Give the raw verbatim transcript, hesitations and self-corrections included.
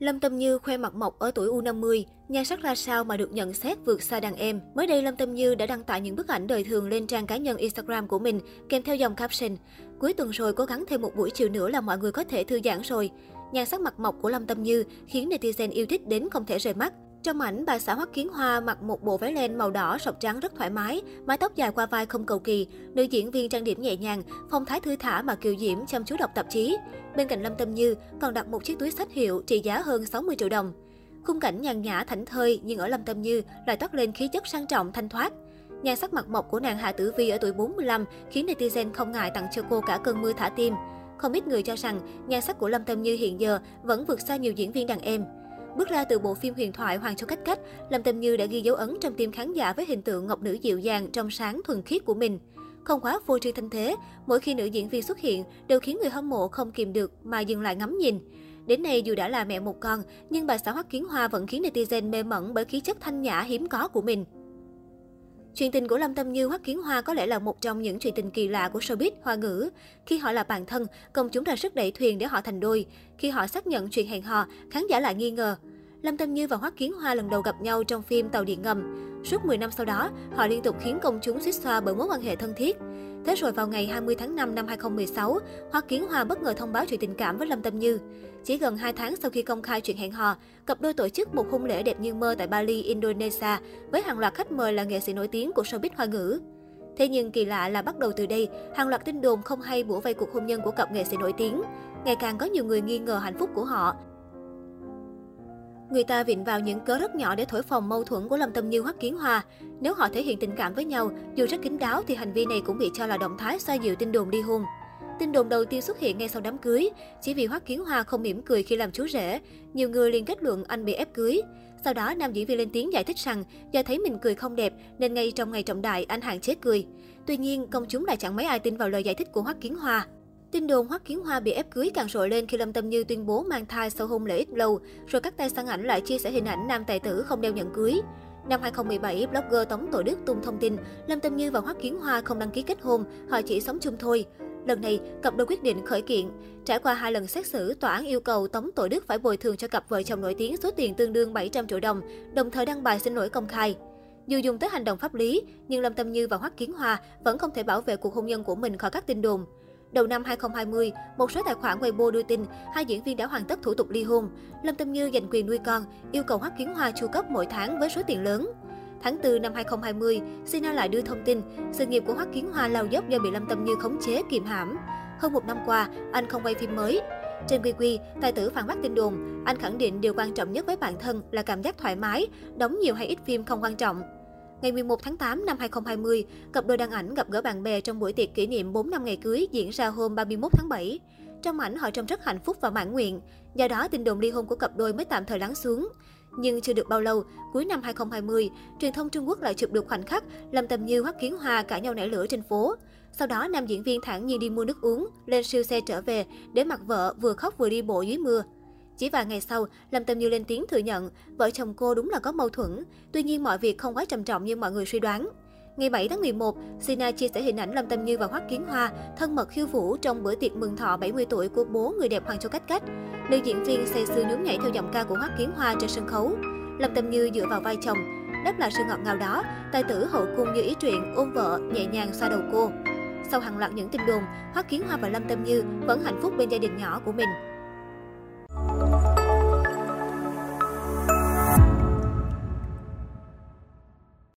Lâm Tâm Như khoe mặt mộc ở tuổi u năm mươi, nhan sắc ra sao mà được nhận xét vượt xa đàn em. Mới đây, Lâm Tâm Như đã đăng tải những bức ảnh đời thường lên trang cá nhân Instagram của mình, kèm theo dòng caption: "Cuối tuần rồi, cố gắng thêm một buổi chiều nữa là mọi người có thể thư giãn rồi." Nhan sắc mặt mộc của Lâm Tâm Như khiến netizen yêu thích đến không thể rời mắt. Trong ảnh, bà xã Hoắc Kiến Hoa mặc một bộ váy len màu đỏ sọc trắng rất thoải mái, mái tóc dài qua vai không cầu kỳ, nữ diễn viên trang điểm nhẹ nhàng, phong thái thư thả mà kiều diễm chăm chú đọc tạp chí. Bên cạnh Lâm Tâm Như còn đặt một chiếc túi xách hiệu trị giá hơn sáu mươi triệu đồng. Khung cảnh nhàn nhã thảnh thơi nhưng ở Lâm Tâm Như lại toát lên khí chất sang trọng thanh thoát. Nhan sắc mặt mộc của nàng Hạ Tử Vi ở tuổi bốn mươi lăm khiến netizen không ngại tặng cho cô cả cơn mưa thả tim. Không ít người cho rằng nhan sắc của Lâm Tâm Như hiện giờ vẫn vượt xa nhiều diễn viên đàn em. Bước ra từ bộ phim huyền thoại Hoàng Châu Cách Cách, Lâm Tâm Như đã ghi dấu ấn trong tim khán giả với hình tượng ngọc nữ dịu dàng, trong sáng, thuần khiết của mình. Không quá phô trương thanh thế, mỗi khi nữ diễn viên xuất hiện đều khiến người hâm mộ không kìm được mà dừng lại ngắm nhìn. Đến nay, dù đã là mẹ một con, nhưng bà xã Hoắc Kiến Hoa vẫn khiến netizen mê mẩn bởi khí chất thanh nhã hiếm có của mình. Chuyện tình của Lâm Tâm Như Hoắc Kiến Hoa có lẽ là một trong những chuyện tình kỳ lạ của showbiz Hoa ngữ. Khi họ là bạn thân, công chúng ra sức đẩy thuyền để họ thành đôi. Khi họ xác nhận chuyện hẹn hò, khán giả lại nghi ngờ. Lâm Tâm Như và Hoắc Kiến Hoa lần đầu gặp nhau trong phim Tàu Điện Ngầm. Suốt mười năm sau đó, họ liên tục khiến công chúng xuýt xoa bởi mối quan hệ thân thiết. Thế rồi vào ngày hai mươi tháng năm năm hai không một sáu, Hoắc Kiến Hoa bất ngờ thông báo chuyện tình cảm với Lâm Tâm Như. Chỉ gần hai tháng sau khi công khai chuyện hẹn hò, cặp đôi tổ chức một hôn lễ đẹp như mơ tại Bali, Indonesia với hàng loạt khách mời là nghệ sĩ nổi tiếng của showbiz Hoa ngữ. Thế nhưng kỳ lạ là bắt đầu từ đây, hàng loạt tin đồn không hay bủa vây cuộc hôn nhân của cặp nghệ sĩ nổi tiếng. Ngày càng có nhiều người nghi ngờ hạnh phúc của họ. Người ta vịn vào những cớ rất nhỏ để thổi phồng mâu thuẫn của Lâm Tâm Như Hoắc Kiến Hoa. Nếu họ thể hiện tình cảm với nhau, dù rất kín đáo thì hành vi này cũng bị cho là động thái xoa dịu tin đồn ly hôn. Tin đồn đầu tiên xuất hiện ngay sau đám cưới, chỉ vì Hoắc Kiến Hoa không mỉm cười khi làm chú rể, nhiều người liền kết luận anh bị ép cưới. Sau đó, nam diễn viên lên tiếng giải thích rằng do thấy mình cười không đẹp nên ngay trong ngày trọng đại anh hạn chế cười. Tuy nhiên, công chúng lại chẳng mấy ai tin vào lời giải thích của Hoắc Kiến Hoa. Tin đồn Hoắc Kiến Hoa bị ép cưới càng rộ lên khi Lâm Tâm Như tuyên bố mang thai sau hôn lễ ít lâu, rồi các tay săn ảnh lại chia sẻ hình ảnh nam tài tử không đeo nhẫn cưới. Năm hai không một bảy, blogger Tống Tổ Đức tung thông tin Lâm Tâm Như và Hoắc Kiến Hoa không đăng ký kết hôn, họ chỉ sống chung thôi. Lần này, cặp đôi quyết định khởi kiện. Trải qua hai lần xét xử, tòa án yêu cầu Tống Tổ Đức phải bồi thường cho cặp vợ chồng nổi tiếng số tiền tương đương bảy trăm triệu đồng, đồng thời đăng bài xin lỗi công khai. Dù dùng tới hành động pháp lý, nhưng Lâm Tâm Như và Hoắc Kiến Hoa vẫn không thể bảo vệ cuộc hôn nhân của mình khỏi các tin đồn. Đầu năm hai không hai không, một số tài khoản Weibo đưa tin hai diễn viên đã hoàn tất thủ tục ly hôn. Lâm Tâm Như giành quyền nuôi con, yêu cầu Hoắc Kiến Hoa chu cấp mỗi tháng với số tiền lớn. Tháng tư năm hai không hai không, Sina lại đưa thông tin sự nghiệp của Hoắc Kiến Hoa lao dốc do bị Lâm Tâm Như khống chế kìm hãm. Hơn một năm qua, anh không quay phim mới. Trên quy quy, tài tử phản bác tin đồn, anh khẳng định điều quan trọng nhất với bản thân là cảm giác thoải mái, đóng nhiều hay ít phim không quan trọng. Ngày mười một tháng tám năm hai không hai không, cặp đôi đăng ảnh gặp gỡ bạn bè trong buổi tiệc kỷ niệm bốn năm ngày cưới diễn ra hôm ba mươi mốt tháng bảy. Trong ảnh, họ trông rất hạnh phúc và mãn nguyện. Do đó, tin đồn ly hôn của cặp đôi mới tạm thời lắng xuống. Nhưng chưa được bao lâu, cuối năm hai không hai không, truyền thông Trung Quốc lại chụp được khoảnh khắc Lâm Tâm Như Hoắc Kiến Hoa cãi nhau nảy lửa trên phố. Sau đó, nam diễn viên thản nhiên đi mua nước uống, lên siêu xe trở về để mặc vợ vừa khóc vừa đi bộ dưới mưa. Chỉ vài ngày sau, Lâm Tâm Như lên tiếng thừa nhận vợ chồng cô đúng là có mâu thuẫn, tuy nhiên mọi việc không quá trầm trọng như mọi người suy đoán. Ngày bảy tháng mười một, Sina chia sẻ hình ảnh Lâm Tâm Như và Hoắc Kiến Hoa thân mật khiêu vũ trong bữa tiệc mừng thọ bảy mươi tuổi của bố người đẹp Hoàng Châu Cách Cách. Nữ diễn viên say sưa nhún nhảy theo giọng ca của Hoắc Kiến Hoa trên sân khấu. Lâm Tâm Như dựa vào vai chồng, đáp lại sự ngọt ngào đó, tài tử hậu cung như ý truyện ôm vợ nhẹ nhàng xoa đầu cô. Sau hàng loạt những tin đồn, Hoắc Kiến Hoa và Lâm Tâm Như vẫn hạnh phúc bên gia đình nhỏ của mình.